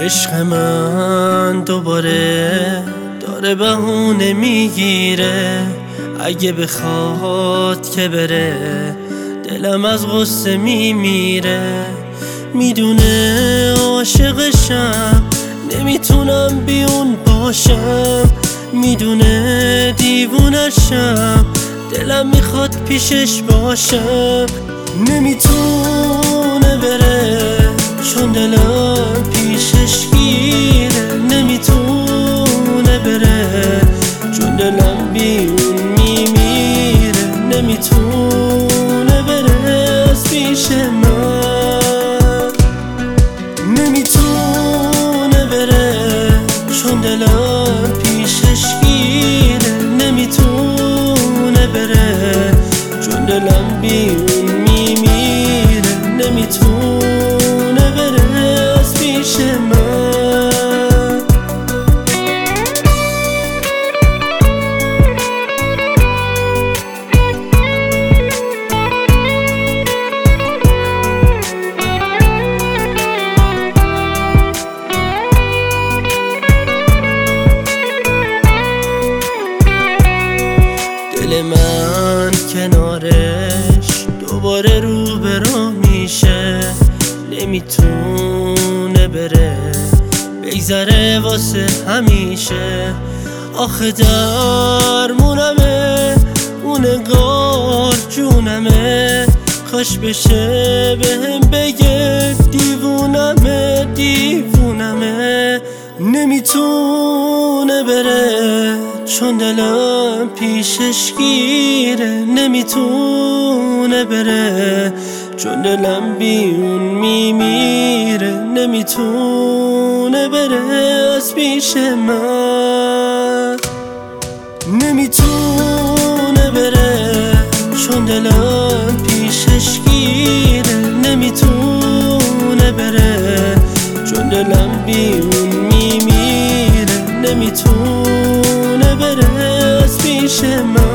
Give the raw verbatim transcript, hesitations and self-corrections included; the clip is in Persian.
عشق من دوباره داره بهونه میگیره، اگه بخواد که بره دلم از غصه میمیره. میدونه عاشقشم، نمیتونم بیون باشم. میدونه دیوونشم، دلم میخواد پیشش باشم. نمیتونه بره چون دلم پیشش گیره. نمیتونه بره چون دلم بیون میمیره. نمیتونه بره از پیش من. نمیتونه بره چون دلم پیشش گیره. نمیتونه بره چون دلم بیون میمیره. نمیتونه بره از پیش من. دل من کنارش دوباره رو به رو میشه. نمیتونه بره بگذره واسه همیشه. آخه درمونمه اون انگار جونمه. کاش بشه بهم بگه دیوونمه دیوونمه. نمیتونه بره چون دلم پیشش گیره. نمیتونه بره چون دلم بیون میمیره. نمیتونه بره از پیش من. نمیتونه بره چون دلم پیشش گیره. نمیتونه بره چون دلم بیون میمیره. نمیتونه بره از پیش من.